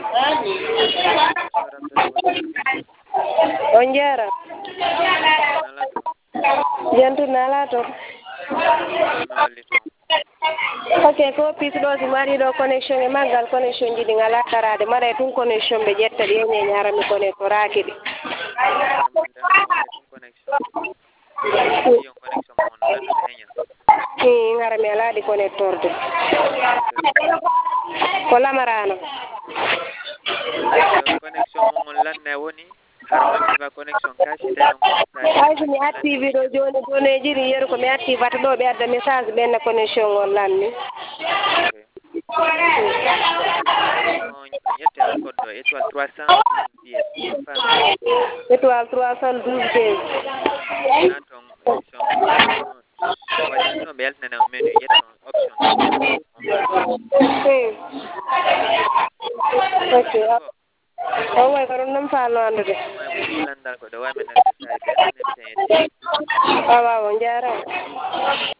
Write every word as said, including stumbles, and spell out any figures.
On jarama. Jantu nala to. Ok, ko pisɗo si mari ɗo connexion e maggal connexion ji ɗi ngala karade mbaɗa tun connexion ɓe ƴetta ɗi yeñe ñarami connectoraki ɗi i ngara mi alaɗi connectorde ko lamarano connexion mo ngol lanne woni harma viva connexion kashi tawi ay so mi activi ɗo joni joni e jiri yeru ko mi activata ɗo ɓe adda message ɓenne connexion ngol lanni yette an code ɗo étoile trois cent douze dièse étoile trois cent douze dièse na ton option waɗi no ɓe yaltinane o menu yetton option ok o way ko ɗum ɗum falno andude landal ko ɗo wawi men nande sayi ɓe annden ten wawa o jarama